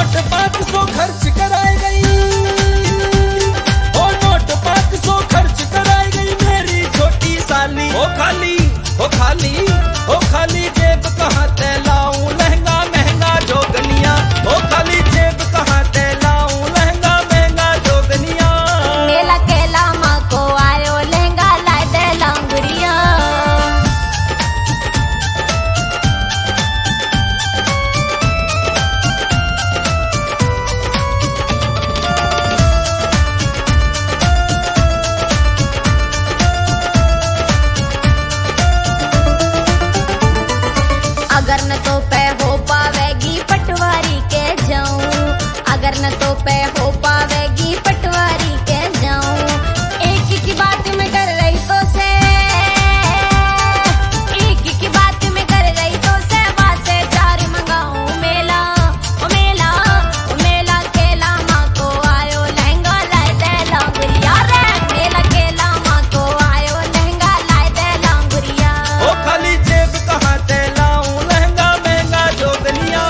Note 500 खर्च कराई गई, ओ नोट 500 खर्च कराई गई मेरी छोटी साली। ओ खाली ओ खाली ओ खाली जेब कहाँ ते लाऊं लहंगा महंगा जोगनिया, ओ खाली जेब कहाँ ते लाऊं लहंगा महंगा जोगनिया। मेला केला माँ को आयो लहंगा लाए दे लंगड़िया। अगर न तो पे हो पावेगी पटवारी के जाऊं, अगर न तो पे हो पावेगी पटवारी के जाऊं। एक ही की बात में कर रही तो से, एक ही की बात में कर रही तो से वासे चार मंगाऊं। मेला ओ मेला ओ मेला केला माँ को आयो लहंगा लाए दे लंगड़िया रे। मेला केला माँ को आयो लहंगा लाए दे लंगड़िया। ओ खाली जेब कहाँ ते लाऊं लहंगा महंगा जोगनिया।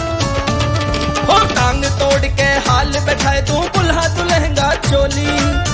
हो टांग तोड़ के हाल बैठाए तू बुल्हा तू लहंगा चोली।